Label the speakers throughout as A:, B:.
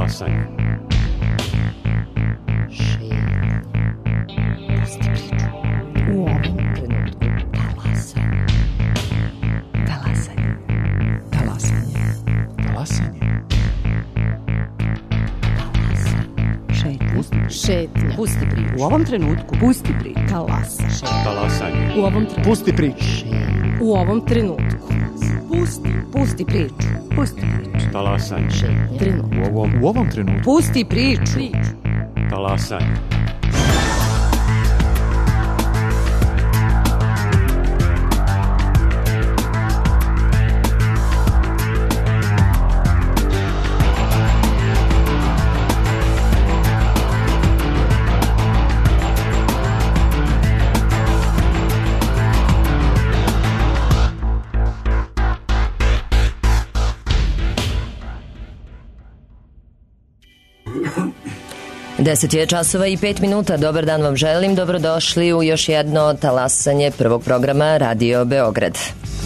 A: Talasanje.
B: U ovom trenutku talasanje. Talasanje. Talasanje.
C: Talasanje.
B: Šetnja.
D: Pusti priču.
B: U ovom trenutku pusti priču. Talasanje.
A: Talasanje.
B: U ovom trenutku.
C: Pusti priču.
B: U ovom trenutku. Pusti priču. Pusti priču.
A: Talasanje.
B: Trenutak.
C: U ovom trenutku.
B: Pusti priču.
A: Talasanje.
D: Deset je časova i 5 minuta. Dobar dan vam želim. Dobrodošli u još jedno talasanje prvog programa Radio Beograd.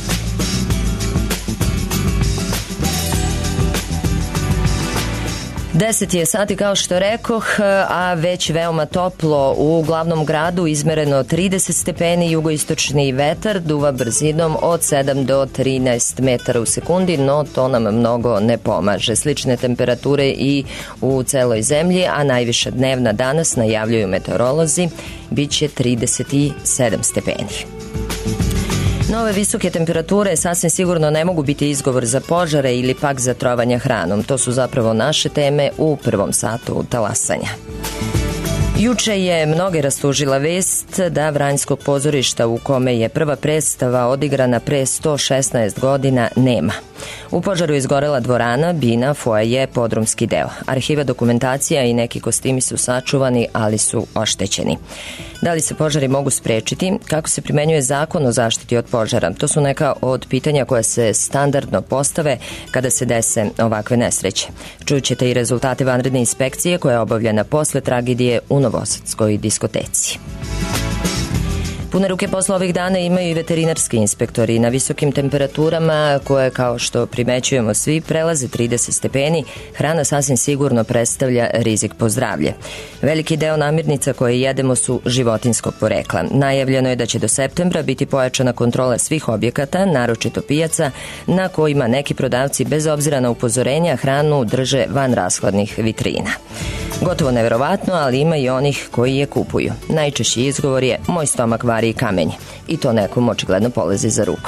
D: 10 je sati kao što rekoh, a već veoma toplo u glavnom gradu, izmereno 30 stepeni, jugoistočni vetar duva brzinom od 7 do 13 metara u sekundi, no to nam mnogo ne pomaže. Slične temperature i u celoj zemlji, a najviša dnevna danas, najavljuju meteorolozi, bit će 37 stepeni. Nove visoke temperature sasvim sigurno ne mogu biti izgovor za požare ili pak za trovanje hranom. To su zapravo naše teme u prvom satu talasanja. Juče je mnoge rastužila vest da Vranjskog pozorišta u kome je prva predstava odigrana pre 116 godina nema. U požaru je izgorela dvorana, bina, foaje, podrumski deo. Arhiva, dokumentacija i neki kostimi su sačuvani, ali su oštećeni. Da li se požari mogu sprečiti? Kako se primenjuje zakon o zaštiti od požara? To su neka od pitanja koja se standardno postave kada se dese ovakve nesreće. Čućete i rezultate vanredne inspekcije koja je obavljena posle tragedije u Novosadskoj diskoteci. Pune ruke posla ovih dana imaju i veterinarski inspektori. Na visokim temperaturama koje, kao što primećujemo svi, prelaze 30 stepeni, hrana sasvim sigurno predstavlja rizik po zdravlje. Veliki deo namirnica koje jedemo su životinskog porekla. Najavljeno je da će do septembra biti pojačana kontrola svih objekata, naročito pijaca, na kojima neki prodavci bez obzira na upozorenja hranu drže van rashladnih vitrina. Gotovo neverovatno, ali ima i onih koji je kupuju. Najčešći izgovor je moj stomak vari i kamenje. I to nekom očigledno polazi za ruku.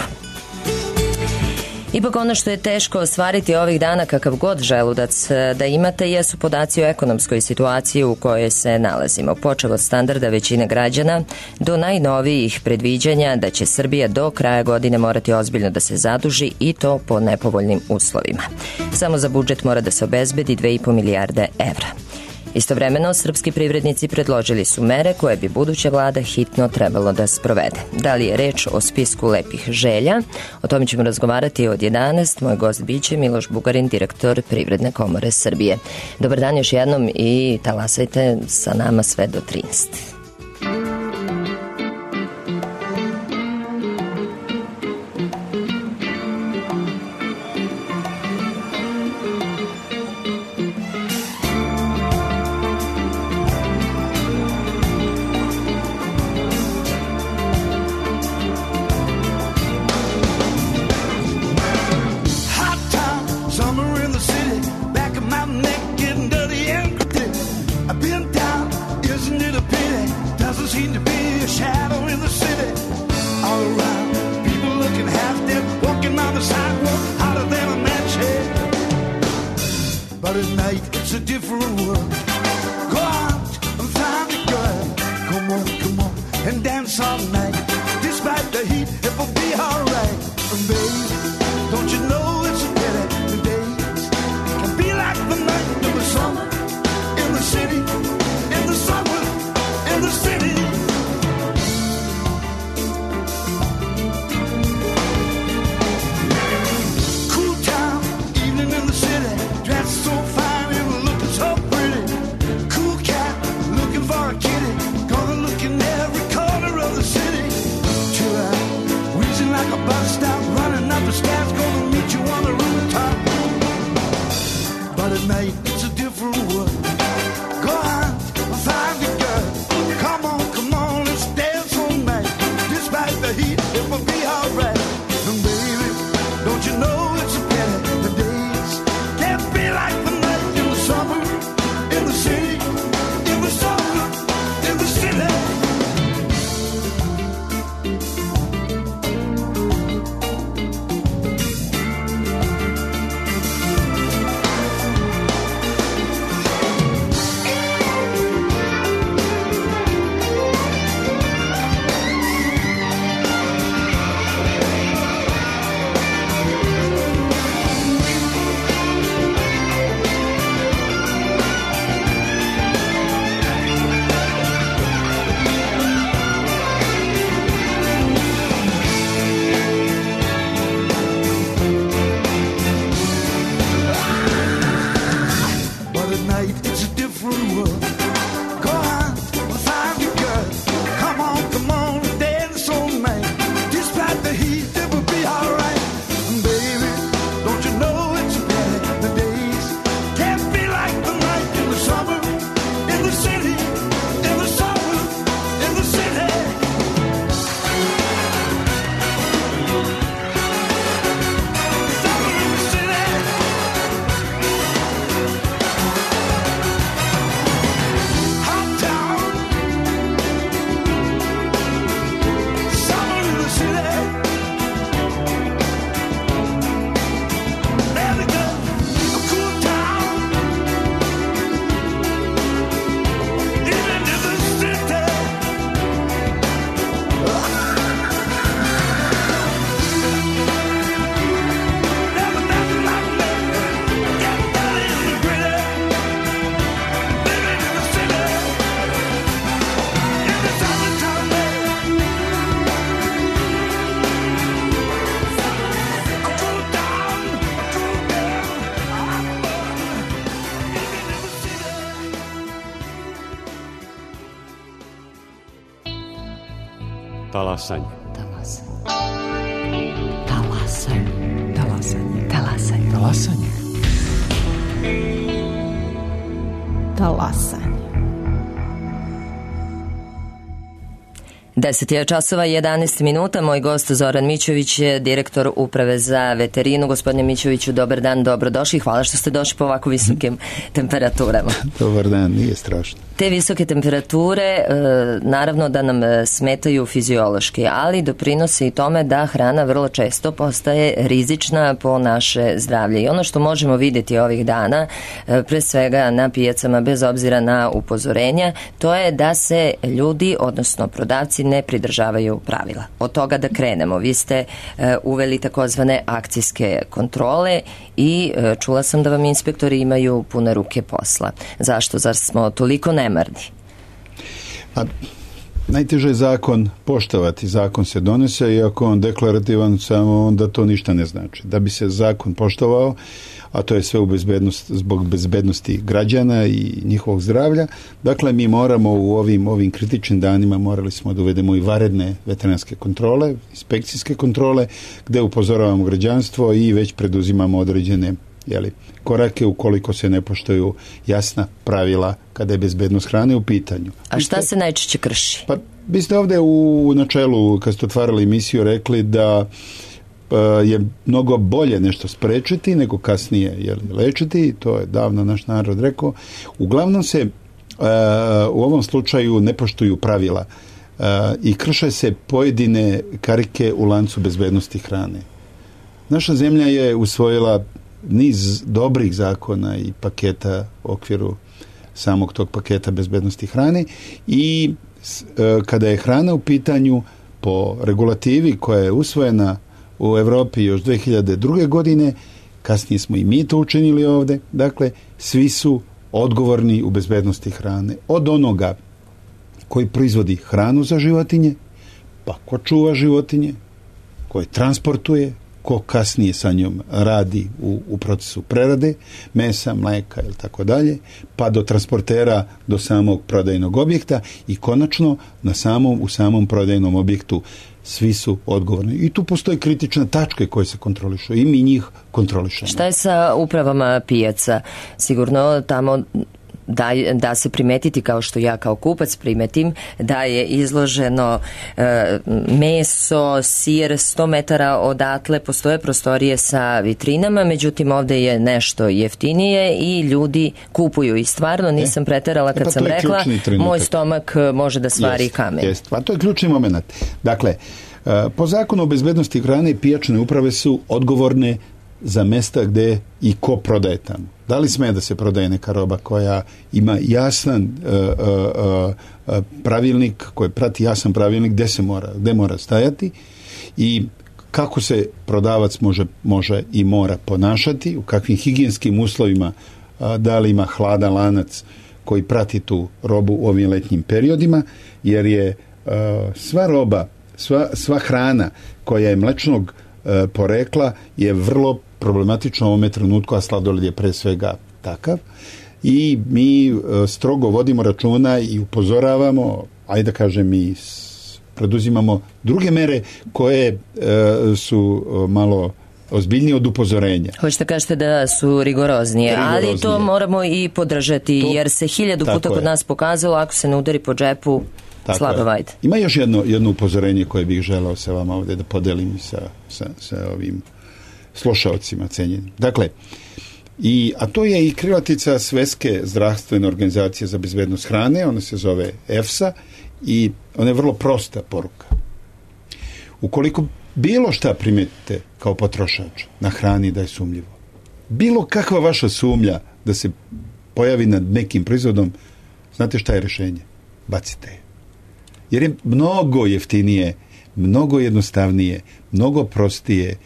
D: Ipak ono što je teško ostvariti ovih dana, kakav god želudac da imate, jesu podaci o ekonomskoj situaciji u kojoj se nalazimo. Počev od standarda većine građana do najnovijih predviđanja da će Srbija do kraja godine morati ozbiljno da se zaduži i to po nepovoljnim uslovima. Samo za budžet mora da se obezbedi 2,5 milijarde evra. Istovremeno, srpski privrednici predložili su mere koje bi buduća vlada hitno trebalo da sprovede. Da li je reč o spisku lepih želja? O tome ćemo razgovarati od 11. Moj gost biće Miloš Bugarin, direktor Privredne komore Srbije. Dobar dan još jednom i talasajte sa nama sve do 13.
E: different world. Go on, find the girl. Come on, let's dance all night. Despite the heat, it will be alright. And baby, don't you know it's a pity the days can't be like the night in the summer, in the city, in the summer, in the city. But at night it's a different world. Go on, find your girl. Come on, dance all night. Despite the heat, it will be alright. And baby, don't you know it's a pity the days can't be like the night in the summer, in the city, in the summer, in the city. Summer in the city. Hot town. Summer in the city. Very good. A cool town. Even in the city. Never nothing like living. Get dirty in the gritty. Living in the city. In the summertime, a cool down, a cool down, a hot fun. Living in the city.
A: Talasanje.
B: Talasanje. Talasanje. Talasanje.
C: Talasanje.
B: Talasanje.
D: 10 je časova 11 minuta. Moj gost Zoran Mićović je direktor Uprave za veterinu. Gospodine Mićoviću, dobar dan, dobrodošli. Hvala što ste došli po ovako visokim temperaturama.
F: Dobar dan, nije strašno.
D: Te visoke temperature naravno da nam smetaju fiziološki, ali doprinose i tome da hrana vrlo često postaje rizična po naše zdravlje. I ono što možemo vidjeti ovih dana, pre svega na pijacama, bez obzira na upozorenja, to je da se ljudi, odnosno prodavci, ne pridržavaju pravila. Od toga da krenemo. Vi ste uveli takozvane akcijske kontrole i čula sam da vam inspektori imaju pune ruke posla. Zašto? Zar smo toliko nemarni?
F: A najteže je zakon poštovati. Zakon se donese i ako on deklarativan samo, onda to ništa ne znači. Da bi se zakon poštovao, a to je sve zbog bezbednosti građana i njihovog zdravlja. Dakle, mi moramo u ovim kritičnim danima morali smo da uvedemo i vanredne veterinarske kontrole, inspekcijske kontrole, gde upozoravamo građanstvo i već preduzimamo određene korake ukoliko se ne poštuju jasna pravila kada je bezbednost hrane u pitanju.
D: A šta se najčešće krši?
F: Pa, vi ste ovde u načelu, kad ste otvarali emisiju, rekli da je mnogo bolje nešto sprečiti nego kasnije lečiti, to je davno naš narod rekao. Uglavnom se u ovom slučaju ne poštuju pravila i krše se pojedine karike u lancu bezbednosti hrane. Naša zemlja je usvojila niz dobrih zakona i paketa u okviru samog tog paketa bezbednosti hrane i kada je hrana u pitanju po regulativi koja je usvojena u Evropi još 2002. godine, kasnije smo i mi to učinili ovde, dakle, svi su odgovorni u bezbednosti hrane. Od onoga koji proizvodi hranu za životinje, pa ko čuva životinje, koji transportuje, ko kasnije sa njom radi u procesu prerade mesa, mleka ili tako dalje, pa do transportera do samog prodajnog objekta i konačno u samom prodajnom objektu svi su odgovorni. I tu postoje kritične tačke koje se kontrolišu i mi njih kontrolišemo.
D: Šta je sa upravama pijaca? Sigurno tamo da se primetiti, kao što ja kao kupac primetim, da je izloženo meso, sir 100 metara odatle, postoje prostorije sa vitrinama, međutim ovde je nešto jeftinije i ljudi kupuju i stvarno nisam preterala kad sam rekla moj stomak može da svari kamen.
F: Pa to je ključni moment. Dakle, po zakonu o bezbednosti hrane pijačne uprave su odgovorne za mesta gde i ko prodaje tamo. Da li sme da se prodaje neka roba koja ima jasan pravilnik, koji prati jasan pravilnik gde mora stajati i kako se prodavac može i mora ponašati, u kakvim higijenskim uslovima, da li ima hladan lanac koji prati tu robu u ovim letnjim periodima, jer je sva roba, sva hrana koja je mlečnog porekla je vrlo problematično u ovome trenutku, a sladoled je pre svega takav. I mi strogo vodimo računa i upozoravamo, ajde da kažem i preduzimamo druge mere koje su malo ozbiljnije od upozorenja.
D: Hoćete kažete da su rigoroznije, ali to moramo i podržati, jer se 1000 puta kod nas pokazalo, ako se ne udari po džepu, slabo vajde.
F: Ima još jedno upozorenje koje bih želeo sa vama ovdje da podelim sa ovim slušaocima cenjenim. Dakle, a to je i krilatica Svetske zdravstvene organizacije za bezbednost hrane, ona se zove EFSA i ona je vrlo prosta poruka. Ukoliko bilo šta primetite kao potrošač na hrani da je sumnjivo, bilo kakva vaša sumnja da se pojavi nad nekim proizvodom, znate šta je rješenje? Bacite je. Jer je mnogo jeftinije, mnogo jednostavnije, mnogo prostije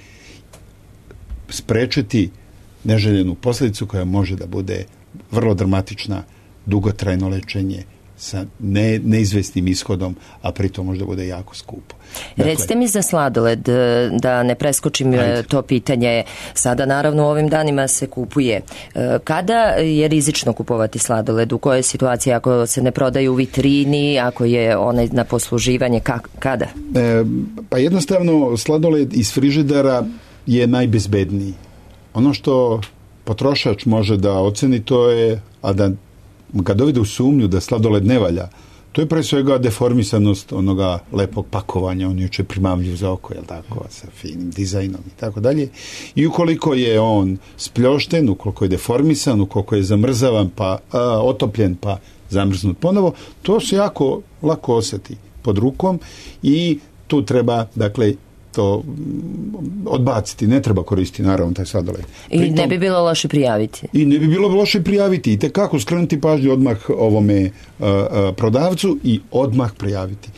F: sprečiti neželjenu posljedicu koja može da bude vrlo dramatična, dugotrajno lečenje sa neizvesnim ishodom, a pritom možda bude jako skupo.
D: Dakle, recite mi za sladoled, da ne preskočim to pitanje. Sada naravno u ovim danima se kupuje. Kada je rizično kupovati sladoled? U kojoj situaciji? Ako se ne prodaju u vitrini, ako je onaj na posluživanje, kada?
F: Pa jednostavno sladoled iz frižidera je najbezbedniji. Ono što potrošač može da oceni to je, a da ga dovede u sumnju da sladoled ne valja, to je pre svega deformisanost onoga lepog pakovanja, on je juče primamljiv za oko, jel tako, sa finim dizajnom i tako dalje. I ukoliko je on spljošten, ukoliko je deformisan, ukoliko je zamrzavan, pa otopljen, pa zamrznut ponovo, to se jako lako osjeti pod rukom i tu treba, dakle, to odbaciti, ne treba koristiti naravno taj sladoled.
D: I ne bi bilo loše prijaviti.
F: I ne bi bilo loše prijaviti i tekako skrenuti pažnju odmah ovome prodavcu i odmah prijaviti.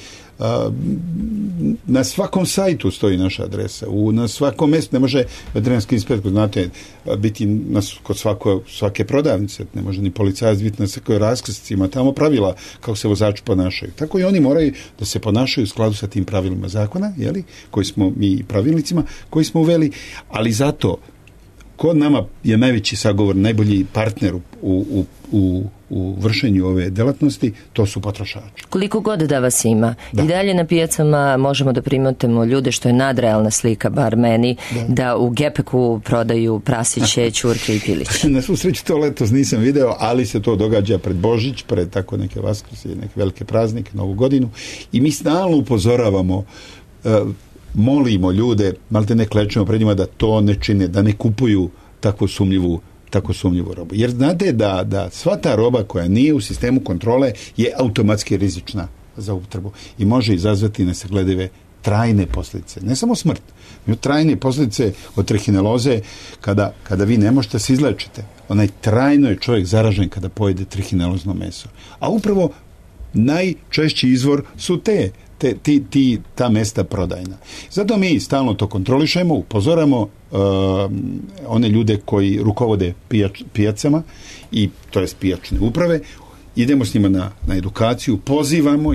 F: Na svakom sajtu stoji naša adresa, na svakom mjestu, ne može veterinarski inspektor, znate, biti kod svake prodavnice, ne može ni policajac biti na svakoj raskrsnici, ima tamo pravila kako se vozači ponašaju. Tako i oni moraju da se ponašaju u skladu sa tim pravilima zakona, jeli, koji smo mi pravilnicima, koji smo uveli, ali zato kod nama je najveći sagovor, najbolji partner u vršenju ove delatnosti, to su potrošači.
D: Koliko god da vas ima. Da. I dalje na pijacama možemo da primetimo ljude, što je nadrealna slika, bar meni, da u gepeku prodaju prasiće, ćurke i piliće.
F: Na svu sreću to letos nisam video, ali se to događa pred Božić, pred tako neke vaskrse, neke velike praznike, Novu godinu. I mi stalno upozoravamo, molimo ljude, malte ne klečimo pred njima da to ne čine, da ne kupuju takvu sumnjivu robu. Jer znate da sva ta roba koja nije u sistemu kontrole je automatski rizična za upotrebu i može izazvati nesagledive trajne posljedice. Ne samo smrt, nego trajne posljedice od trihineloze kada vi ne možete se izlečite. Trajno je čovjek zaražen kada pojede trihinelozno meso. A upravo najčešći izvor su ta mesta prodajna. Zato mi stalno to kontrolišemo, upozoramo one ljude koji rukovode pijacama i to jest pijačne uprave, idemo s njima na edukaciju, pozivamo ih,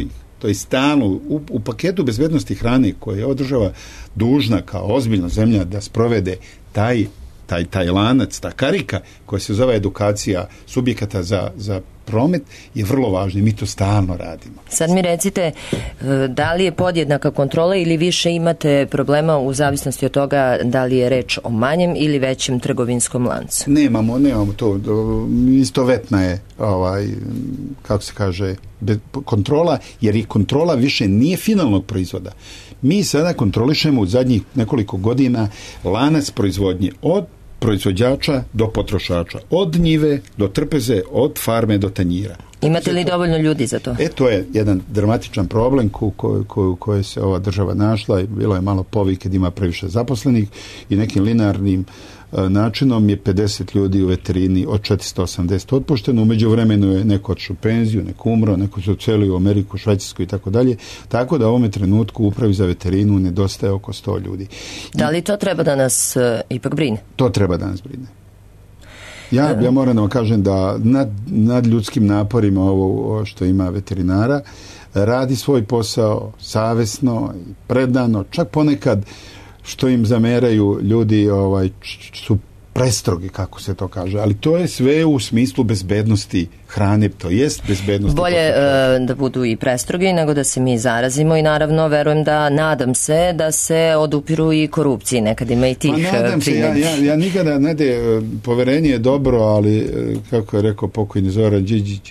F: to je stalno u paketu bezbednosti hrane koje je ova država dužna kao ozbiljna zemlja da sprovede taj lanac, ta karika koja se zove edukacija subjekata za promet je vrlo važno i mi to stalno radimo.
D: Sad mi recite, da li je podjednaka kontrola ili više imate problema u zavisnosti od toga da li je reč o manjem ili većem trgovinskom lancu?
F: Nemamo to. Istovetna je, kako se kaže, kontrola, jer i kontrola više nije finalnog proizvoda. Mi sada kontrolišemo u zadnjih nekoliko godina lanac proizvodnje od proizvođača do potrošača, od njive do trpeze, od farme do tanjira.
D: Imate li dovoljno ljudi za to?
F: To je jedan dramatičan problem koji se ova država našla i bilo je malo povike da ima previše zaposlenih i nekim linearnim načinom je 50 ljudi u veterini od 480 otpušteno, u međuvremenu je neko otišao u penziju, neko umro, neko se ocelio u Ameriku, Švajcarsku i tako dalje, tako da u ovome trenutku u upravi za veterinu nedostaje oko 100 ljudi.
D: Da li to treba da nas ipak brine?
F: To treba da nas brine. Ja moram da vam kažem da nad ljudskim naporima ovo što ima veterinara radi svoj posao savesno i predano, čak ponekad što im zameraju ljudi su prestrogi, kako se to kaže, ali to je sve u smislu bezbednosti hrane, to jest bezbednosti.
D: Bolje da budu i prestrogi nego da se mi zarazimo i naravno verujem nadam se da se odupiru i korupciji, nekad ima i tih primjera.
F: Ja nikada, poverenje je dobro, ali kako je rekao pokojni Zoran Đinđić,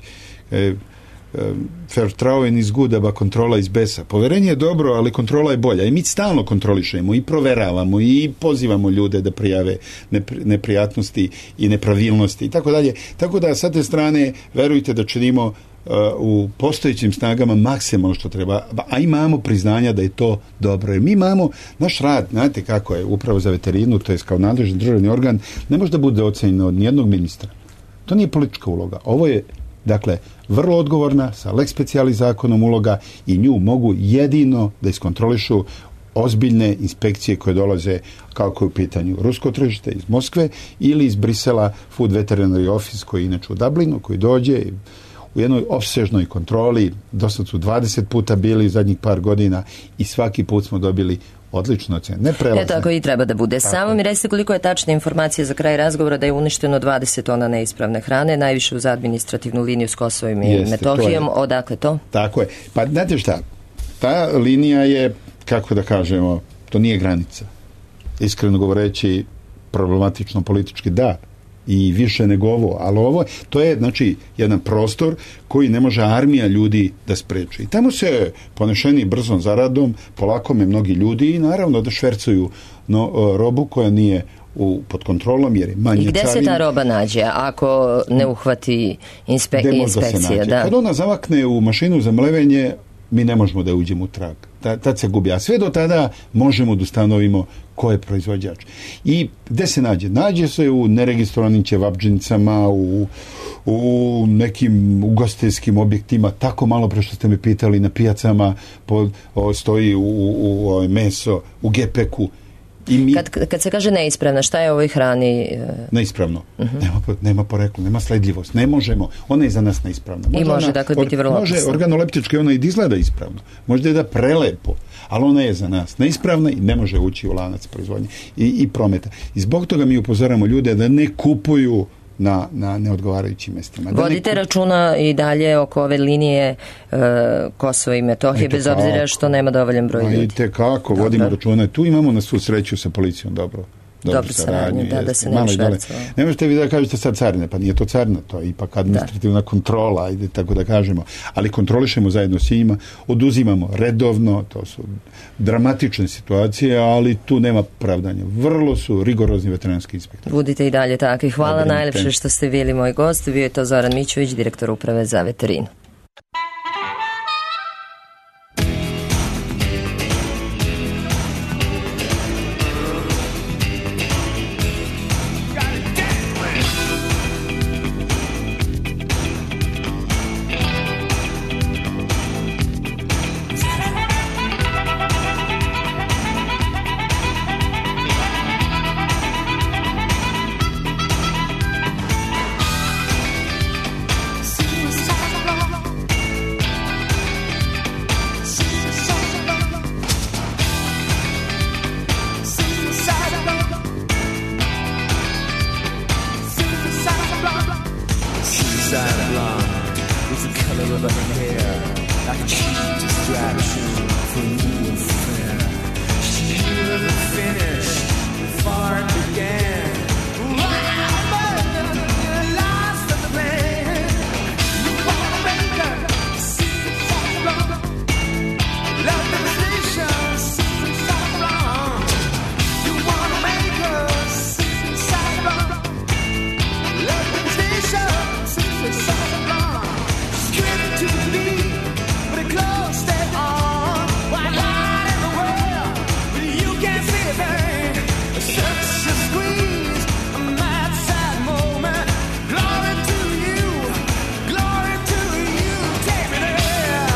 F: Vertrauen is good, aba kontrola iz besa. Poverenje je dobro, ali kontrola je bolja. I mi stalno kontrolišemo i proveravamo i pozivamo ljude da prijave neprijatnosti i nepravilnosti i tako dalje. Tako da sa te strane verujte da činimo u postojećim snagama maksimalno što treba, a imamo priznanja da je to dobro. Jer mi imamo naš rad, znate kako je, upravo za veterinu, to je kao nadležni državni organ, ne može da bude ocenjeno od nijednog ministra. To nije politička uloga. Ovo je dakle, vrlo odgovorna, sa lex specialis zakonom uloga i nju mogu jedino da iskontrolišu ozbiljne inspekcije koje dolaze kako je u pitanju rusko tržište iz Moskve ili iz Brisela Food Veterinary Office koji je inače u Dublinu, koji dođe u jednoj opsežnoj kontroli, dosta su 20 puta bili zadnjih par godina i svaki put smo dobili odlično ocen. Ne prelazne.
D: Tako i treba da bude. Tako. Samo mi recite koliko je tačna informacija za kraj razgovora da je uništeno 20 tona neispravne hrane, najviše uz administrativnu liniju s Kosovom i Metohijom. Odakle to?
F: Tako je. Pa znate šta, ta linija je, kako da kažemo, to nije granica. Iskreno govoreći, problematično politički da. I više nego ovo, ali ovo to je znači jedan prostor koji ne može armija ljudi da spreči. I tamo se ponešeni brzom zaradom polakome mnogi ljudi i naravno da švercuju robu koja nije pod kontrolom jer je manje carina. I gde
D: se ta roba nađe ako ne uhvati inspekcija? Da.
F: Kad ona zavakne u mašinu za mlevenje, mi ne možemo da uđemo u trag. Tad se gubi. A sve do tada možemo da ustanovimo ko je proizvođač. I gde se nađe? Nađe se u neregistrovanim ćevabdžinicama, u nekim ugostiteljskim objektima, tako malo pre što ste me pitali, na pijacama stoji u meso, u gepeku.
D: Kad se kaže neispravna, šta je u ovoj hrani?
F: Neispravno. Nema poreklo, nema sledljivost. Ne možemo. Ona je za nas neispravna.
D: Može dakle biti vrlo opasna.
F: Može organoleptički ona i izgleda ispravno. Može da prelepo, ali ona je za nas neispravna i ne može ući u lanac proizvodnje i prometa. I zbog toga mi upozoramo ljude da ne kupuju na neodgovarajućim mjestima.
D: Vodite računa i dalje oko ove linije Kosova i Metohije, bez obzira što nema dovoljan broj ljudi.
F: I tekako, vodimo računa. Tu imamo na svu sreću sa policijom dobro
D: saradnju, da se ne švercuje.
F: Ne možete vi da kažete sad carine, pa nije to carina, to je ipak administrativna kontrola, ajde tako da kažemo, ali kontrolišemo zajedno s njima, oduzimamo redovno, to su dramatične situacije, ali tu nema pravdanja. Vrlo su rigorozni veterinarski inspektori.
D: Budite i dalje takvi. Hvala najlepše što ste bili moj gost. Bio je to Zoran Mićović, direktor uprave za veterinu.
G: her hair like a cheap distraction from new affair. She never finished before it began. Lost of the plan. You wanna make her love devastation, suicide wrong. You wanna make her suicide wrong. Love devastation, suicide wrong. Stripped to the beat, but it close stay on. Why not in the world? But you can't see a thing. Such a squeeze, a mad sad moment. Glory to you, glory to you. Take me there.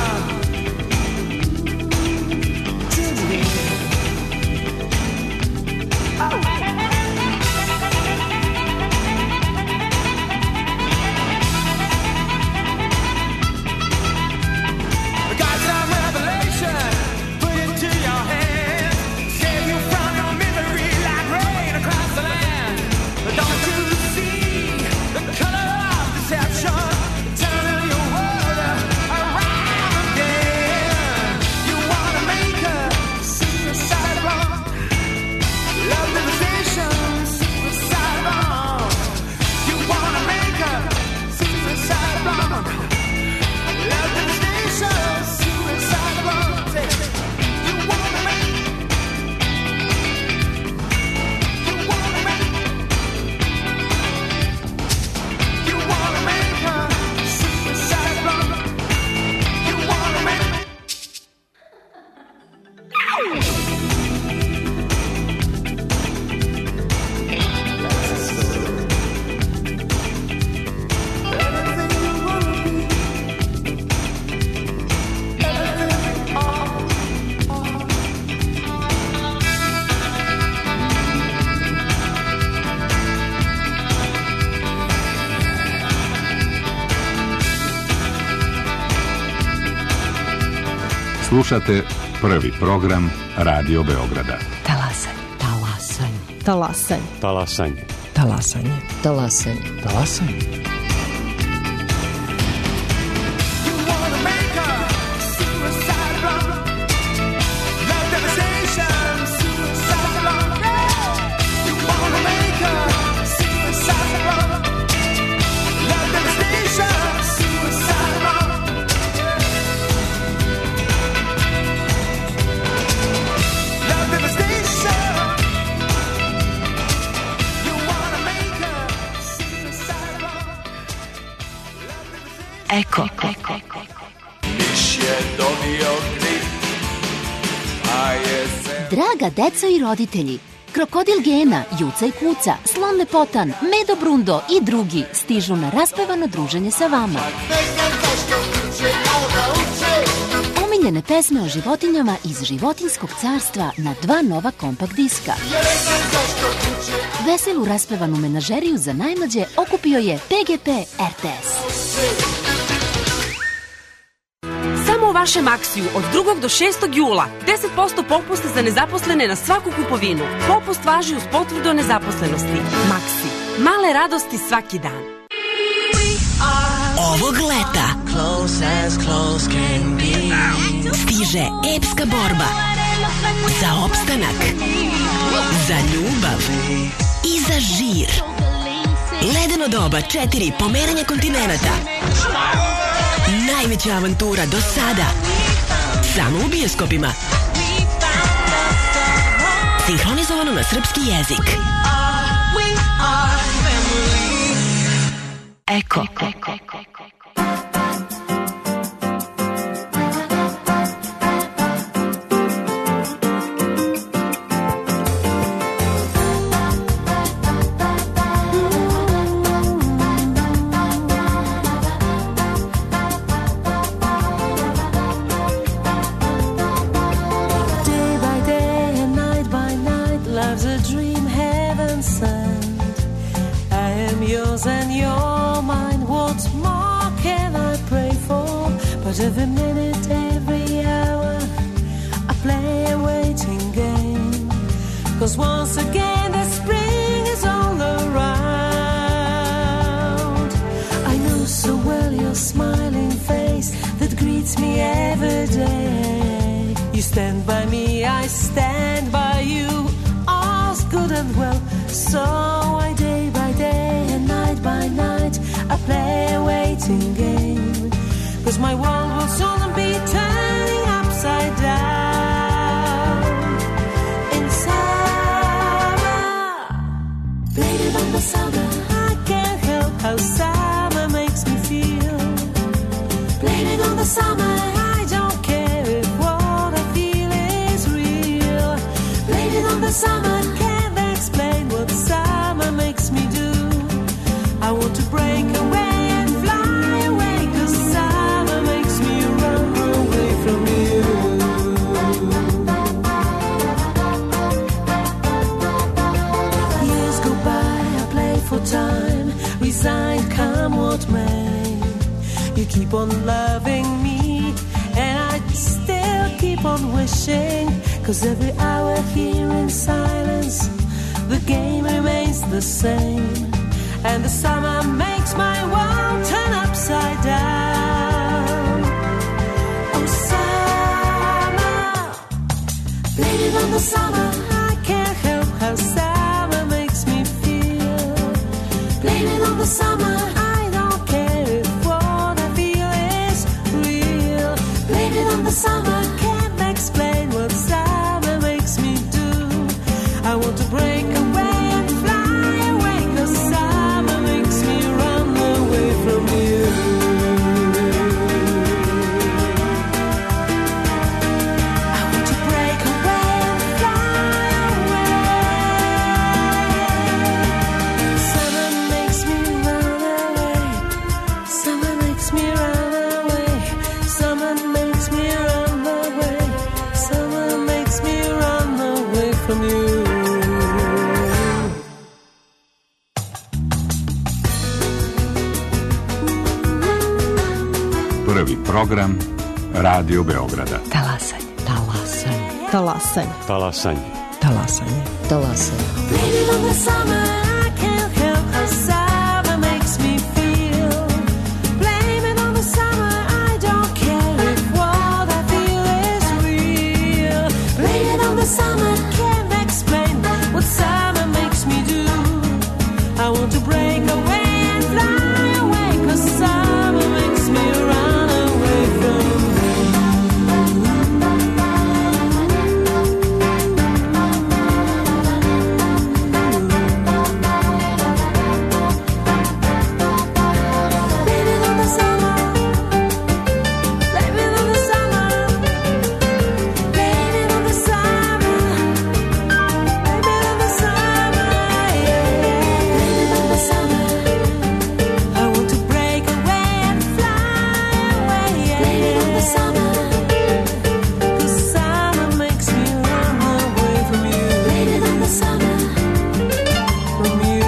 H: Slušate prvi program Radio Beograda.
B: Talasanje. Talasanje.
A: Talasanje.
B: Talasanje.
D: Talasanje.
C: Talasanje.
B: Eko.
I: Draga deco i roditelji, Krokodil Gena, Juca i Kuca, Slon Lepotan, Medo Brundo i drugi stižu na raspevano druženje sa vama. Omiljene pesme o životinjama iz životinjskog carstva na 2 nova kompakt diska. Veselu raspevanu menažeriju za najmlađe okupio je PGP RTS.
J: Samo u vašem Aksiju od 2. do 6. jula 10% popusta za nezaposlene na svaku kupovinu. Popust važi uz potvrdu o nezaposlenosti. Maksi. Male radosti svaki dan.
K: Ovog leta stiže epska borba za opstanak, za ljubav i za žir. Ledeno doba 4, pomeranje kontinenata. Najveća avantura do sada. Samo u bioskopima. Sinhronizovano na srpski jezik. Eko.
L: Every minute, every hour, I play a waiting game. 'Cause once again the spring is all around. I know so well your smiling face me every day. You stand by me, I stand by you. All's good and well. So I day by day and night by night I play a waiting game. 'Cause my world will soon be turning upside down. In summer, blame it on the summer. I can't help how summer makes me feel. Blame it on the summer. I don't care if what I feel is real. Blame it on the summer. Can't explain what summer makes me do. I want to break away and fly away, 'cause summer makes me run away from you. Years go by, I play for time, resigned come what may. You keep on loving me, and I still keep on wishing. 'Cause every hour here in silence, the game remains the same. And the summer makes my world turn upside down. Oh, summer, blame it on the summer. I can't help how summer makes me feel. Blame it on the summer. I don't care if what I feel is real. Blame it on the summer. Can't explain what summer makes me do. I want to break away and fly away, 'cause summer makes me run away from you. I want to break away and fly away. Summer makes me run away. Summer makes me run away. Summer makes me run away. Summer makes me run away from you.
H: Prvi program Radio Beograda.
B: Talasanje. Talasanje. Talasanje.
A: Talasanje.
B: Talasanje.
D: Talasanje.
L: Blame it on the summer. I can't help how summer makes me feel. Blame it on the summer. I don't care if what I feel is real. Blame it on the summer. Can't explain what summer makes me do. I want to break away and fly away, 'cause summer makes me run away from blame it on the summer. Blame it on the summer. Blame it on the summer. Blame it on the summer. Blame it on the summer. I want to break away and fly away. Blame it on the summer. 'Cause summer makes me run away from you. Blame it on the summer. From you.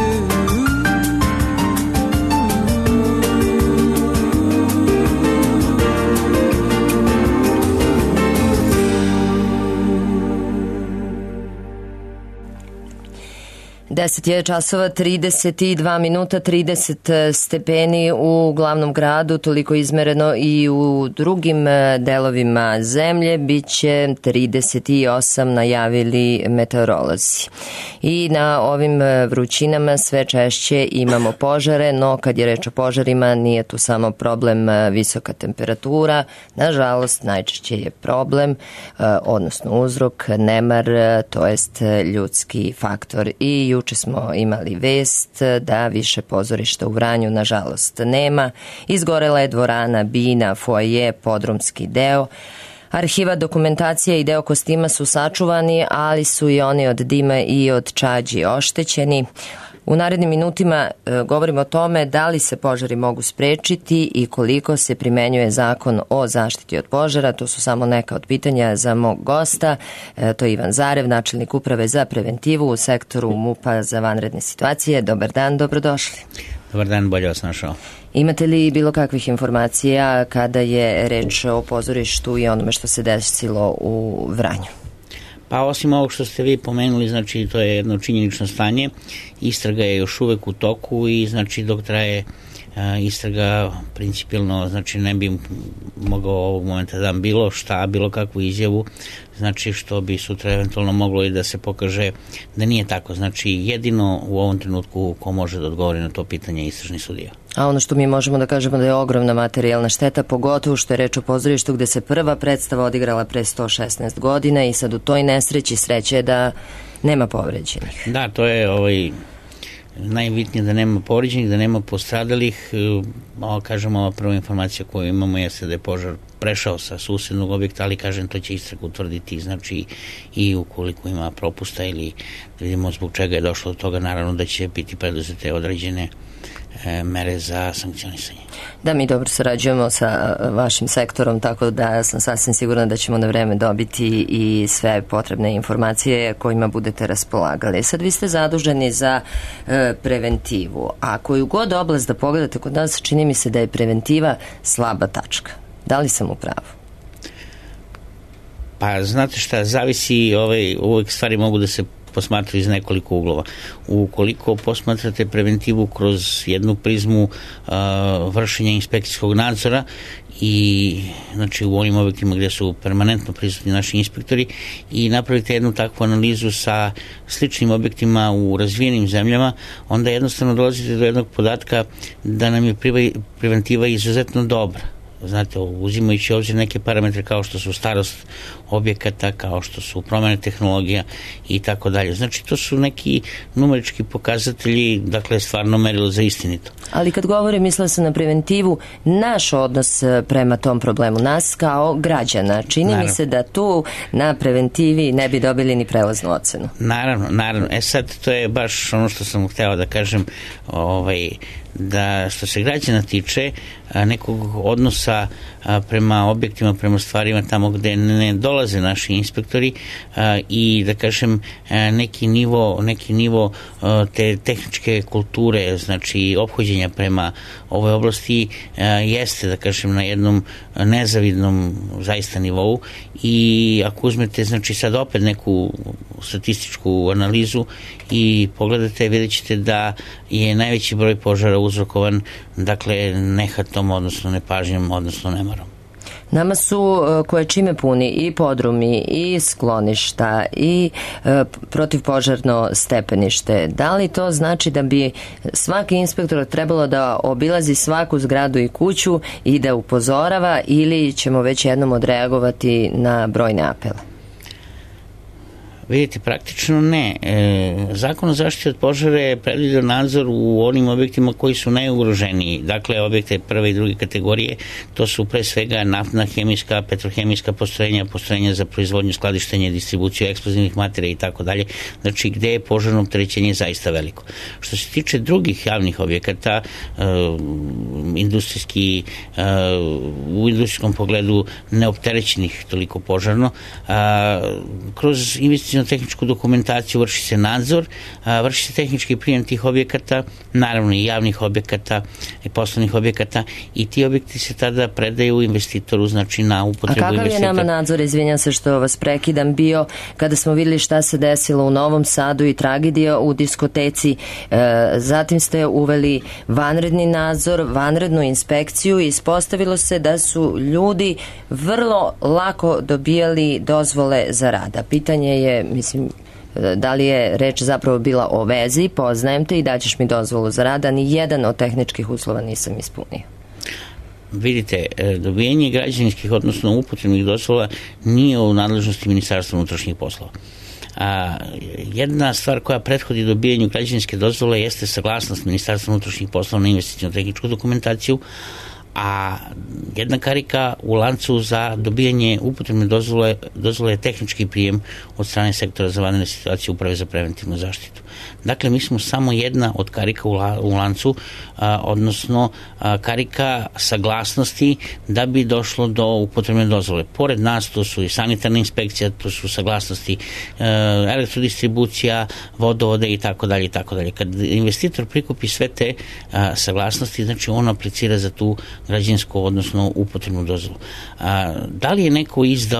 D: Deset je časova, 32 minuta, 30 stepeni u glavnom gradu, toliko izmereno i u drugim delovima zemlje, bit će 38, najavili meteorolozi. I na ovim vrućinama sve češće imamo požare, no kad je reč o požarima nije tu samo problem visoka temperatura, nažalost najčešće je problem, odnosno uzrok, nemar, to jest ljudski faktor. I juče smo imali vest da više pozorišta u Vranju nažalost nema. Izgorela je dvorana, bina, foaje, podrumski deo. Arhiva, dokumentacija i deo kostima su sačuvani, ali su i oni od dima i od čađi oštećeni. U narednim minutima govorimo o tome da li se požari mogu sprečiti i koliko se primenjuje zakon o zaštiti od požara. To su samo neka od pitanja za mog gosta. To je Ivan Zarev, načelnik uprave za preventivu u sektoru MUP-a za vanredne situacije. Dobar dan, dobrodošli.
M: Dobar dan, bolje vas našao.
D: Imate li bilo kakvih informacija kada je reč o pozorištu i onome što se desilo u Vranju?
M: Pa osim ovog što ste vi pomenuli, znači to je jedno činjenično stanje, istraga je još uvek u toku i znači dok traje istraga principijelno, znači ne bi mogao ovog momenta da dam bilo šta, bilo kakvu izjavu, znači što bi sutra eventualno moglo i da se pokaže da nije tako. Znači jedino u ovom trenutku ko može da odgovori na to pitanje je istražni sudija.
D: A ono što mi možemo da kažemo da je ogromna materijalna šteta, pogotovo što je reč o pozorištu gde se prva predstava odigrala pre 116 godina i sad u toj nesreći sreće je da nema povređenih.
M: Da, to je najbitnije da nema povređenih, da nema postradalih. Kažemo, ova prva informacija koju imamo jeste da je požar prešao sa susednog objekta, ali kažem, to će istraga utvrditi, znači i ukoliko ima propusta ili da vidimo zbog čega je došlo do toga, naravno da će biti preduzete određene mere za sankcionisanje.
D: Da, mi dobro sarađujemo sa vašim sektorom, tako da sam sasvim sigurna da ćemo na vreme dobiti i sve potrebne informacije kojima budete raspolagali. Sad vi ste zaduženi za preventivu, a koju god oblast da pogledate kod nas, čini mi se da je preventiva slaba tačka. Da li sam u pravu?
M: Pa znate šta, zavisi, uvek stvari mogu da se posmatraju iz nekoliko uglova. Ukoliko posmatrate preventivu kroz jednu prizmu vršenja inspekcijskog nadzora i znači u onim objektima gdje su permanentno prisutni naši inspektori i napravite jednu takvu analizu sa sličnim objektima u razvijenim zemljama, onda jednostavno dolazite do jednog podatka da nam je preventiva izuzetno dobra. Znate, uzimajući obzir neke parametre kao što su starost objekata, kao što su promjene tehnologija i tako dalje. Znači, to su neki numerički pokazatelji, dakle, stvarno merilo za istinito.
D: Ali kad govorim, mislila sam na preventivu, naš odnos prema tom problemu, nas kao građana. Čini mi se da tu na preventivi ne bi dobili ni prelaznu ocenu.
M: Naravno. Sad, to je baš ono što sam hteo da kažem, da što se građana tiče nekog odnosa prema objektima, prema stvarima tamo gde ne dolaze naši inspektori i da kažem neki nivo te tehničke kulture, znači ophođenja prema ovoj oblasti jeste, da kažem, na jednom nezavidnom zaista nivou i ako uzmete, znači sad opet neku statističku analizu i pogledate, vidjet ćete da je najveći broj požara uzrokovan, dakle, nehatom, odnosno nepažnjom, odnosno nemarom.
D: Nama su koje čime puni i podrumi i skloništa i protivpožarno stepenište. Da li to znači da bi svaki inspektor trebalo da obilazi svaku zgradu i kuću i da upozorava ili ćemo već jednom odreagovati na brojne apele?
M: Vidite, praktično ne. Zakon o zaštiti od požara je predvidio nadzor u onim objektima koji su najugroženiji. Dakle, objekte prve i druge kategorije, to su pre svega naftna, hemijska, petrohemijska postrojenja za proizvodnju, skladištenje, distribuciju eksplozivnih materija i tako dalje. Znači, gde je požarno opterećenje zaista veliko. Što se tiče drugih javnih objekata, industrijski, u industrijskom pogledu neopterećenih toliko požarno, kroz investicijnu tehničku dokumentaciju vrši se nadzor, vrši se tehnički prijem tih objekata, naravno i javnih objekata i poslovnih objekata i ti objekti se tada predaju investitoru, znači na upotrebu investitora. A kakav je nama nadzor, izvinjam se što vas prekidam, bio kada smo vidjeli šta se desilo u Novom Sadu i tragedija u diskoteci, zatim ste uveli vanredni nadzor, vanrednu inspekciju i ispostavilo se da su ljudi vrlo lako dobijali dozvole za rad. Pitanje je, mislim, da li je reč zapravo bila o vezi, poznajem te i daćeš mi dozvolu za rad, a ni jedan od tehničkih uslova nisam ispunio. Vidite, dobijanje građevinskih, odnosno upotrebnih dozvola nije u nadležnosti Ministarstva unutrašnjih poslova. Jedna stvar koja prethodi dobijanju građevinske dozvole jeste saglasnost Ministarstva unutrašnjih poslova na investicijnu tehničku dokumentaciju, a jedna karika u lancu za dobijanje upotrebne dozvole je tehnički prijem od strane sektora za vanredne situacije Uprave za preventivnu zaštitu. Dakle, mi smo samo jedna od karika u lancu, odnosno karika saglasnosti da bi došlo do upotrebne dozvole. Pored nas to su i sanitarna inspekcija, to su saglasnosti elektrodistribucija, vodovode i tako dalje i tako dalje. Kad investitor prikupi sve te saglasnosti, znači on aplicira za tu građevinsku, odnosno upotrebnu dozvolu. Da li je neko izdao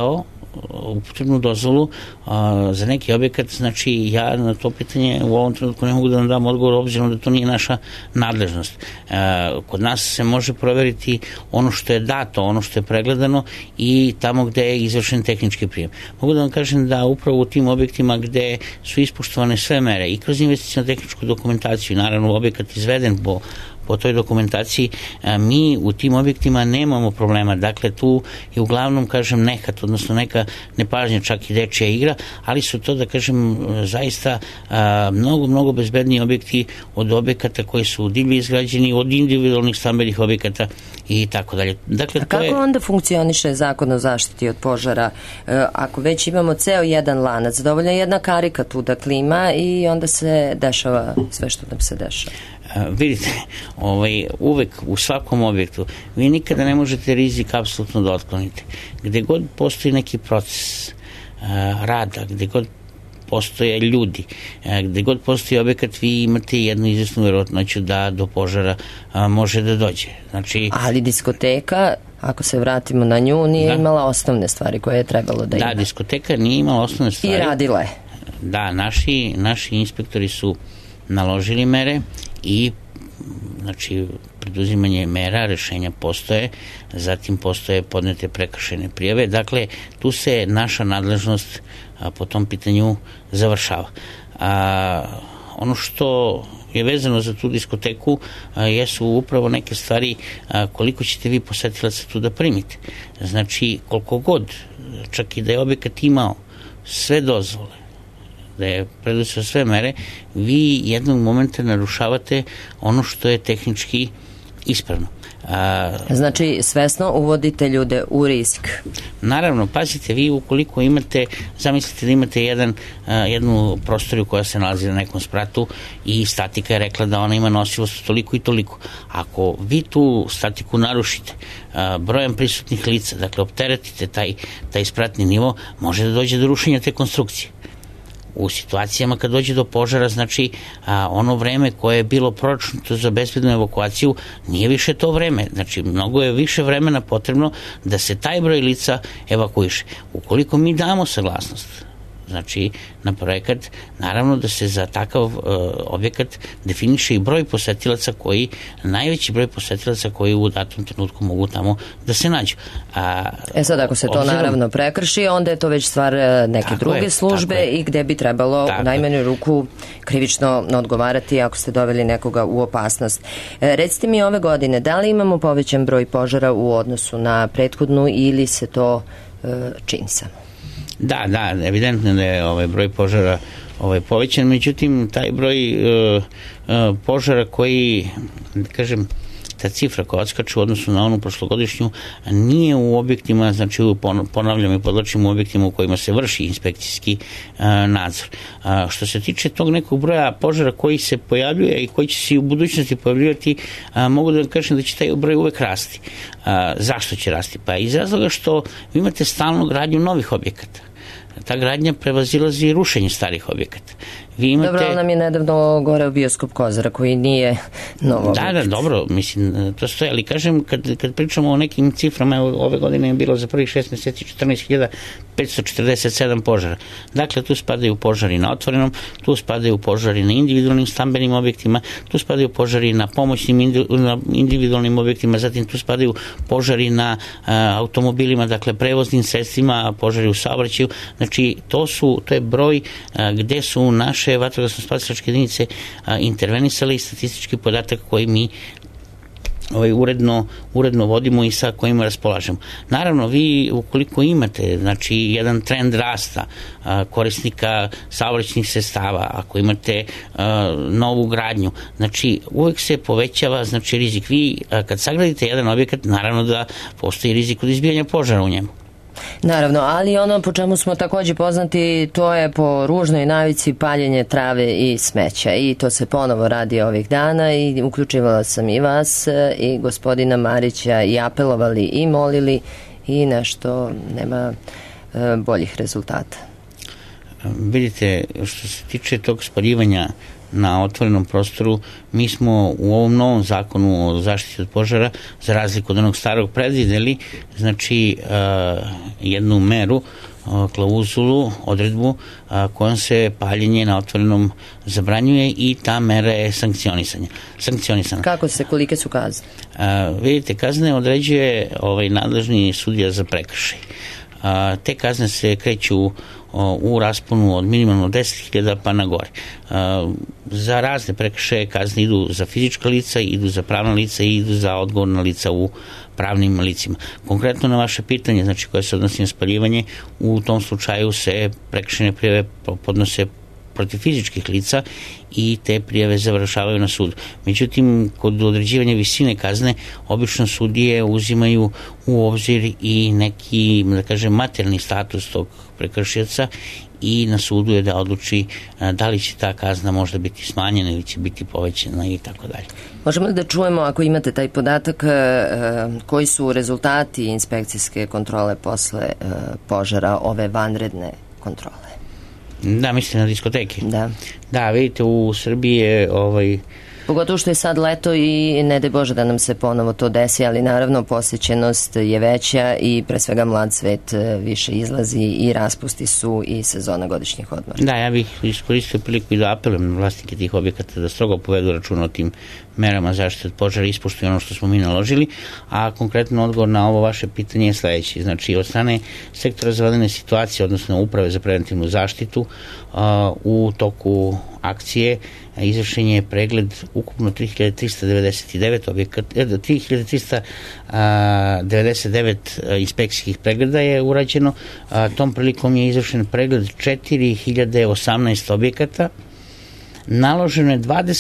M: upotrebnu dozvolu za neki objekat, znači ja na to pitanje u ovom trenutku ne mogu da vam dam odgovor obzirom da to nije naša nadležnost. Kod nas se može proveriti ono što je dato, ono što je pregledano i tamo gde je izvršen tehnički prijem. Mogu da vam kažem da upravo u tim objektima gde su ispoštovane sve mere i kroz investicionu tehničku dokumentaciju, naravno objekat izveden po toj dokumentaciji, mi u tim objektima nemamo problema. Dakle, tu je uglavnom, kažem, nehat, odnosno neka nepažnja, čak i dečija igra, ali su to, da kažem, zaista mnogo bezbedniji objekti od objekata koji su divlje izgrađeni, od individualnih stambenih objekata i tako dalje. Dakle,
D: a kako onda funkcioniše zakon o zaštiti od požara? Ako već imamo ceo jedan lanac, dovoljno jedna karika tu da klima i onda se dešava sve što nam se dešava.
M: Vidite, uvek u svakom objektu vi nikada ne možete rizik apsolutno da otklonite. Gde god postoji neki proces rada, gde god postoje ljudi, gde god postoji objekat, vi imate jednu izvesnu verovatnoću da do požara može da dođe. Znači, ali
D: diskoteka, ako se vratimo na nju, nije imala osnovne stvari koje je trebalo da ima.
M: Da, diskoteka nije imala osnovne stvari.
D: I radila je.
M: Da, naši inspektori su naložili mere i znači preduzimanje mera, rešenja postoje, zatim postoje podnete prekršajne prijave, dakle tu se naša nadležnost po tom pitanju završava. Ono što je vezano za tu diskoteku jesu upravo neke stvari koliko ćete vi posetilaca tu da primite. Znači koliko god, čak i da je objekat imao sve dozvole, da je preduzeo sve mere, vi jednog momenta narušavate ono što je tehnički ispravno.
D: Znači svesno uvodite ljude u rizik.
M: Naravno, pazite, vi ukoliko imate, zamislite da imate jednu prostoriju koja se nalazi na nekom spratu i statika je rekla da ona ima nosivost toliko i toliko. Ako vi tu statiku narušite brojem prisutnih lica, dakle opteretite taj spratni nivo, može da dođe do rušenja te konstrukcije. U situacijama kad dođe do požara, znači ono vreme koje je bilo proračunato za bezbednu evakuaciju nije više to vreme, znači mnogo je više vremena potrebno da se taj broj lica evakuiše. Ukoliko mi damo saglasnost, znači na projekat, naravno da se za takav objekat definiše i broj posetilaca najveći broj posetilaca koji u datom trenutku mogu tamo da se nađu.
D: Sad ako se to naravno prekrši, onda je to već stvar neke druge službe i gde bi trebalo u najmanju ruku krivično odgovarati ako ste doveli nekoga u opasnost. Recite mi ove godine, da li imamo povećan broj požara u odnosu na prethodnu ili se to čini samo?
M: Da, evidentno da je broj požara povećan, međutim taj broj požara koji, da kažem, ta cifra koja odskače u odnosu na onu prošlogodišnju nije u objektima, znači ponavljam i podlačim u objektima u kojima se vrši inspekcijski nadzor. Što se tiče tog nekog broja požara koji se pojavljuje i koji će se i u budućnosti pojavljivati, mogu da vam kažem da će taj broj uvek rasti. Zašto će rasti? Pa iz razloga što vi imate stalnu gradnju novih objekata. Ta gradnja prevazilazi rušenje starih objekata.
D: Dobro, nam je nedavno goreo bioskop Kozara koji nije novo.
M: Da, dobro, mislim, to stoje, ali kažem, kad pričamo o nekim ciframa, ove godine je bilo za prvih 6 meseci 14.547 požara. Dakle, tu spadaju požari na otvorenom, tu spadaju požari na individualnim stambenim objektima, tu spadaju požari na pomoćnim individualnim objektima, zatim tu spadaju požari na automobilima, dakle, prevoznim sredstvima, požari u saobraćaju. Znači, to je broj gde su naše vatrogasno-spasilačke jedinice intervenisale i statistički podatak koji mi uredno vodimo i sa kojima raspolažemo. Naravno, vi ukoliko imate znači jedan trend rasta korisnika saobraćajnih sredstava, ako imate novu gradnju, znači uvek se povećava znači rizik. Vi kad sagradite jedan objekat, naravno da postoji rizik od izbijanja požara u njemu.
D: Naravno, ali ono po čemu smo takođe poznati, to je po ružnoj navici paljenje trave i smeća i to se ponovo radi ovih dana i uključivala sam i vas i gospodina Marića i apelovali i molili i nešto nema boljih rezultata.
M: Vidite, što se tiče tog spaljivanja na otvorenom prostoru, mi smo u ovom novom zakonu o zaštiti od požara, za razliku od onog starog, predvideli znači jednu meru klauzulu, odredbu kojom se paljenje na otvorenom zabranjuje i ta mera je sankcionisana.
D: Kako se, kolike su kazne?
M: Vidite, kazne određuje nadležni sudija za prekršaj. Te kazne se kreću u rasponu od minimalno 10.000 pa na gore. Za razne prekršaje kazne idu za fizička lica, idu za pravna lica i idu za odgovorna lica u pravnim licima. Konkretno na vaše pitanje, znači koje se odnosi na spaljivanje, u tom slučaju se prekršajne prijave podnose protiv fizičkih lica i te prijave završavaju na sudu. Međutim, kod određivanja visine kazne, obično sudije uzimaju u obzir i neki, da kažem, materijalni status tog prekršioca i na sudu je da odluči da li će ta kazna možda biti smanjena ili će biti povećana i tako dalje.
D: Možemo li da čujemo, ako imate taj podatak, koji su rezultati inspekcijske kontrole posle požara, ove vanredne kontrole?
M: Da, mislim na diskoteke.
D: Da,
M: vidite, u Srbiji je
D: pogotovo što je sad leto i ne daj Bože da nam se ponovo to desi, ali naravno posjećenost je veća i pre svega mlad svet više izlazi i raspusti su i sezona godišnjih odmora.
M: Da, ja bih iskoristio priliku i da apelujem na vlasnike tih objekata da strogo povedu računa o tim merama zaštite od požara, ispoštuju ono što smo mi naložili, a konkretno odgovor na ovo vaše pitanje je sledeći. Znači, od strane sektora za vanredne situacije, odnosno Uprave za preventivnu zaštitu, u toku akcije izvršen je pregled ukupno 3399 inspekcijskih pregleda je urađeno. Tom prilikom je izvršen pregled 4018 objekata, naloženo je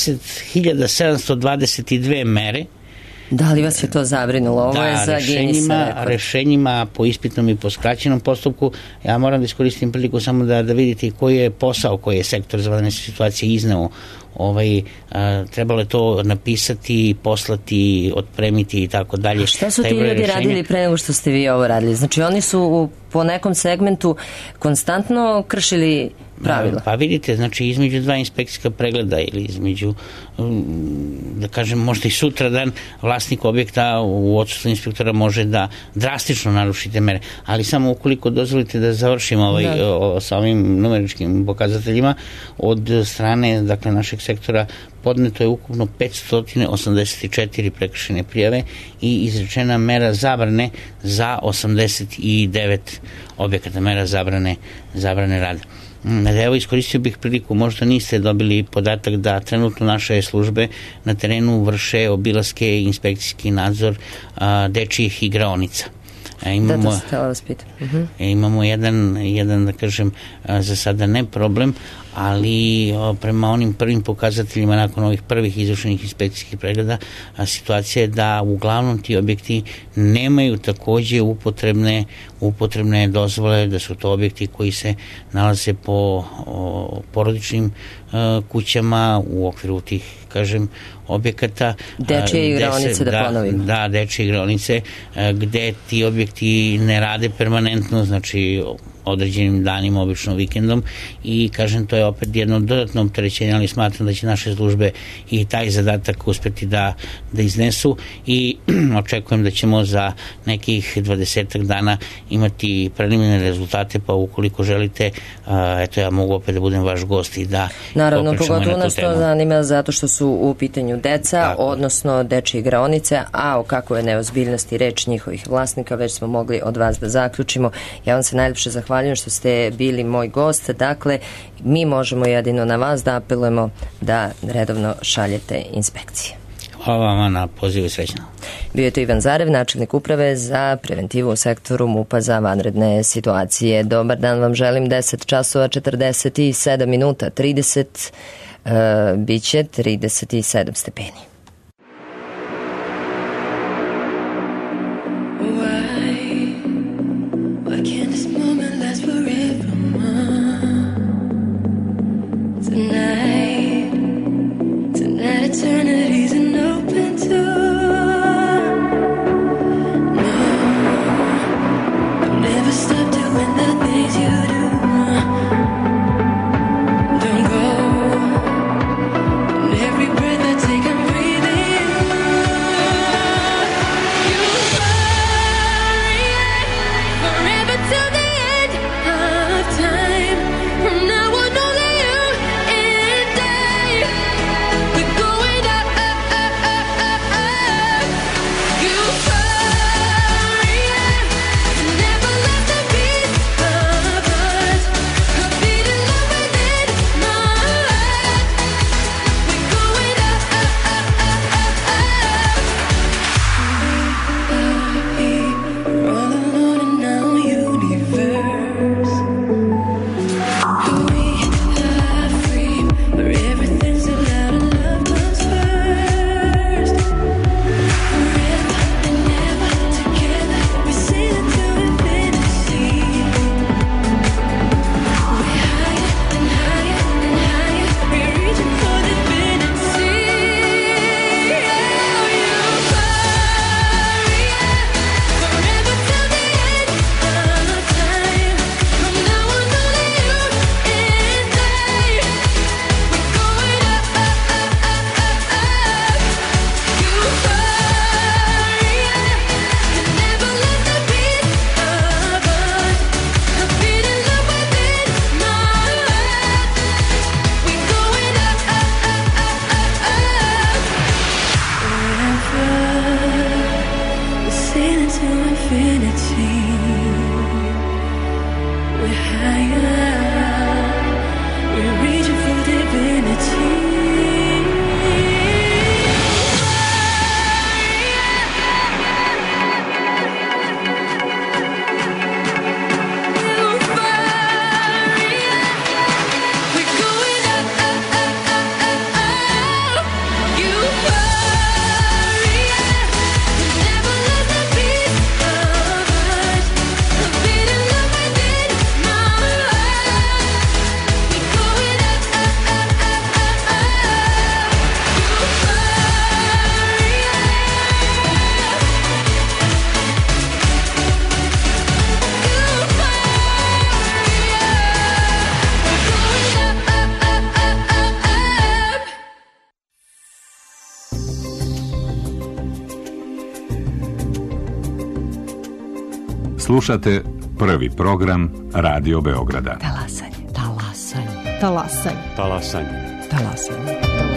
M: 20.722 mere.
D: Da li vas je to zabrinulo? Ovo je za Guinnessa rekord.
M: Rešenjima po ispitnom i po skraćenom postupku. Ja moram da iskoristim priliku samo da vidite koji je posao koji je sektor za vanredne situacije izneo. Trebalo je to napisati, poslati, otpremiti i tako dalje.
D: A šta su ti ljudi radili pre nego što ste vi ovo radili? Znači oni su po nekom segmentu konstantno kršili pravila?
M: Pa vidite, znači između dva inspekcijska pregleda ili između, da kažem, možda i sutradan vlasnik objekta u odsustvu inspektora može da drastično naruši te mere, ali samo ukoliko dozvolite da završim sa ovim numeričkim pokazateljima, od strane, dakle, našeg sektora podneto je ukupno 584 prekršajne prijave i izrečena mera zabrane za 89 objekata, mera zabrane rada. Evo, iskoristio bih priliku, možda niste dobili podatak da trenutno naše službe na terenu vrše obilaske, inspekcijski nadzor dečijih igraonica.
D: Da se htjela vas pitam.
M: Imamo jedan, da kažem, za sada ne problem, ali prema onim prvim pokazateljima nakon ovih prvih izvršenih inspekcijskih pregleda, situacija je da uglavnom ti objekti nemaju takođe upotrebne dozvole, da su to objekti koji se nalaze po porodičnim kućama u okviru tih, kažem, objekata.
D: Dečije igraonice, da ponovim.
M: Da, dečije igraonice, gde ti objekti ne rade permanentno, znači određenim danima, obično vikendom, i kažem, to je opet jedno dodatno opterećenje, ali smatram da će naše službe i taj zadatak uspeti da iznesu i očekujem da ćemo za nekih 20 dana imati preliminarne rezultate, pa ukoliko želite, eto, ja mogu opet da budem vaš gost i da
D: naravno, pogotovo nas to zanima zato što su u pitanju deca, odnosno dečije igraonice, a o kakvoj je neozbiljnosti reč njihovih vlasnika već smo mogli od vas da zaključimo. Ja vam se najljepše zahvaljujem što ste bili moj gost. Dakle, mi možemo jedino na vas da apelujemo da redovno šaljete inspekcije.
M: Hvala vama na pozivu i srećno.
D: Bio je to Ivan Zarev, načelnik uprave za preventivu u sektoru MUP-a za vanredne situacije. Dobar dan vam želim, 10 časova 47 minuta 30, biće 37 stepeni.
L: Eternity's an open door. No, don't ever stop doing the things you do. Don't go. And every breath I take, I'm breathing. infinity. We're higher, we're reaching for divinity.
H: Slušate prvi program Radio Beograda.
B: Talasanje. Talasanje. Talasanje.
A: Talasanje.
B: Talasanje.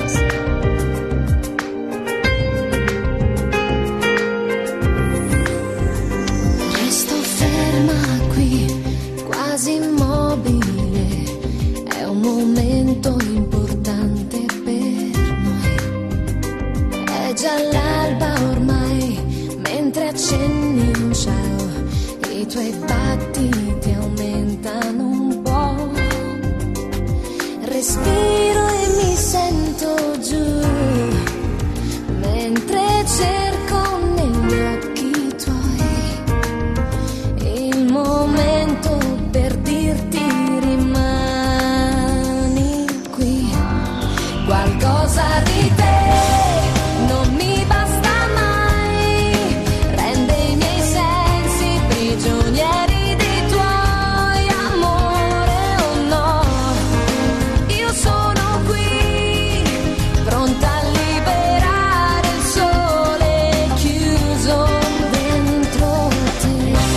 N: Resto ferma qui, quasi immobile. È un momento importante per noi. È già l'alba ormai, mentre accenni un ciao. I tuoi battiti aumentano un po'. Respiro e mi sento giù, mentre cerco negli occhi tuoi il momento per dirti rimani qui. Qualcosa di te non mi basta mai, rende i miei sensi prigionieri dei tuoi, amore o no. Io sono qui, pronta a liberare il sole chiuso dentro te.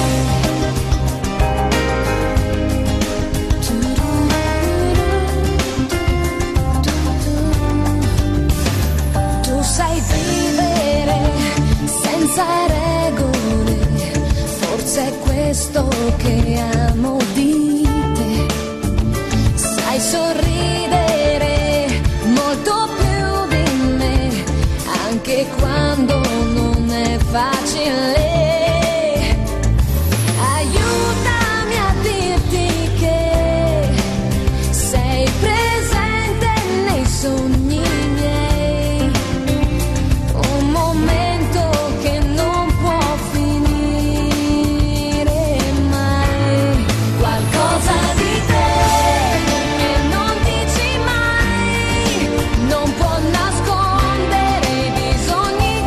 N: Tu sai vivere senza regole, forse è questo che amo di te. Sai sorridere molto più di me, anche quando non è facile. Aiutami a dirti che sei presente nei sogni miei, un momento che non può finire mai. Qualcosa di te che non dici mai, non può nascondere i bisogni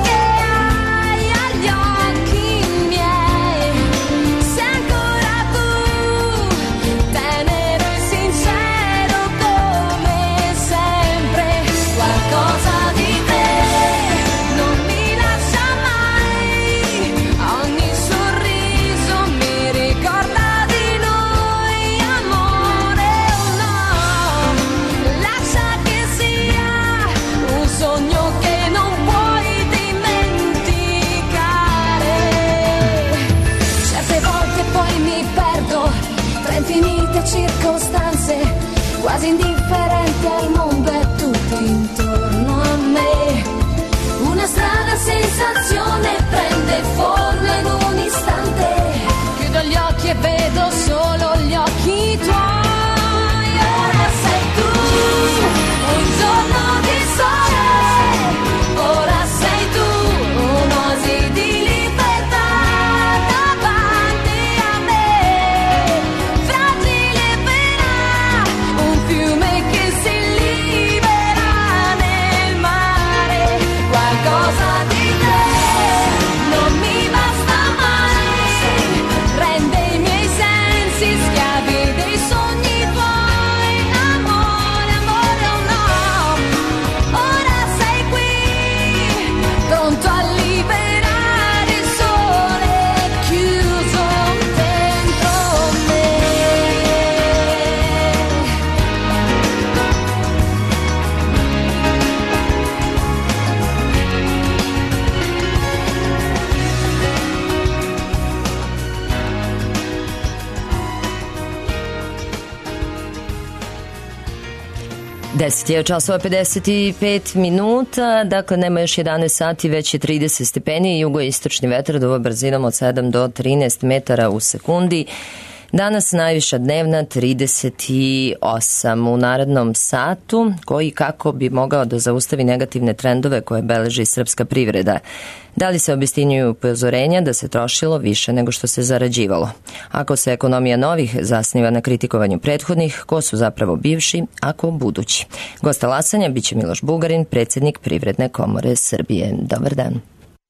D: 10 je časova 55 minuta, dakle nema još 11 sati, već je 30 stepeni, jugoistočni vetar duva brzinom od 7 do 13 metara u sekundi. Danas najviša dnevna 38 u narednom satu, koji kako bi mogao da zaustavi negativne trendove koje beleži srpska privreda. Da li se obistinjuju upozorenja da se trošilo više nego što se zarađivalo? Ako se ekonomija novih zasniva na kritikovanju prethodnih, ko su zapravo bivši, ako budući? Gost talasanja biće Miloš Bugarin, predsjednik Privredne komore Srbije. Dobar dan.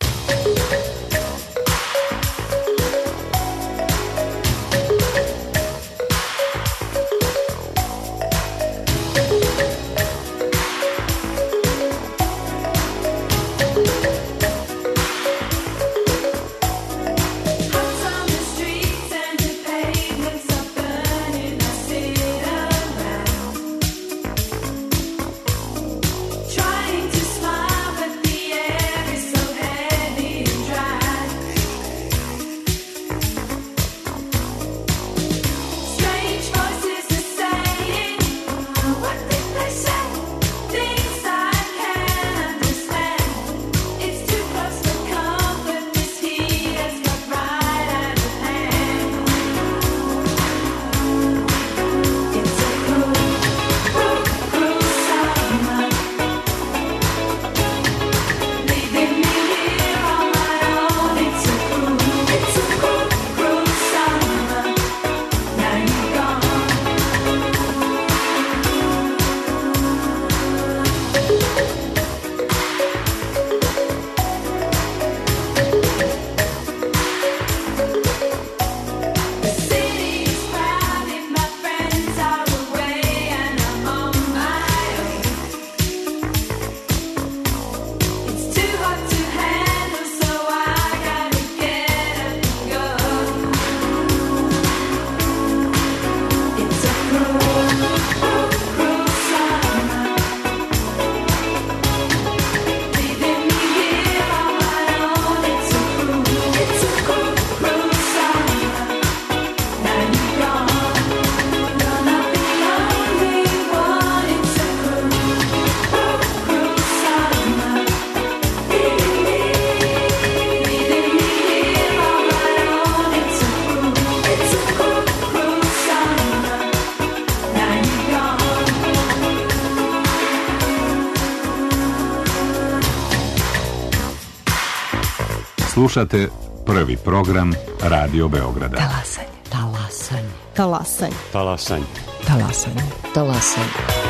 N: Trying to smile, but the air is so heavy.
H: Slušate prvi program Radio Beograda.
B: Talasanje. Talasanje. Talasanje.
A: Talasanje.
B: Talasanje.
D: Talasanje.